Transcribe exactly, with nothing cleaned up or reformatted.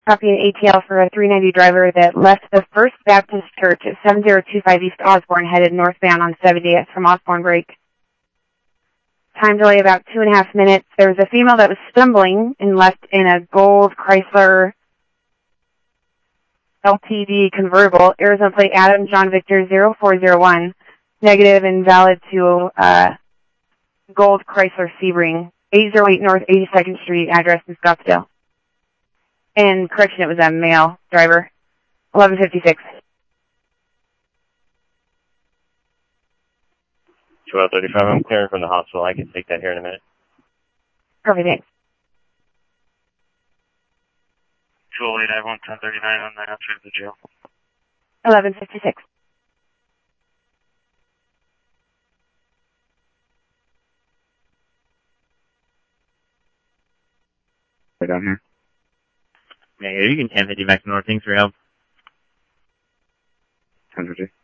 Copy an A T L for a three ninety driver that left the First Baptist Church at seven zero two five East Osborne, headed northbound on seventieth from Osborne Break. Time delay about two and a half minutes. There was a female that was stumbling and left in a gold Chrysler L T D convertible, Arizona plate Adam John Victor zero four zero one, negative and valid to uh, gold Chrysler Sebring, eight oh eight North eighty-second Street, address in Scottsdale. And correction, it was a male driver. eleven fifty-six. twelve thirty-five, I'm clearing from the hospital. I can take that here in a minute. Perfect, thanks. two oh eight, I have one ten thirty-nine on the outside of the jail. eleven fifty-six. Right down here. Yeah, you can ten fifty back to north. Thanks for your help. ten fifty.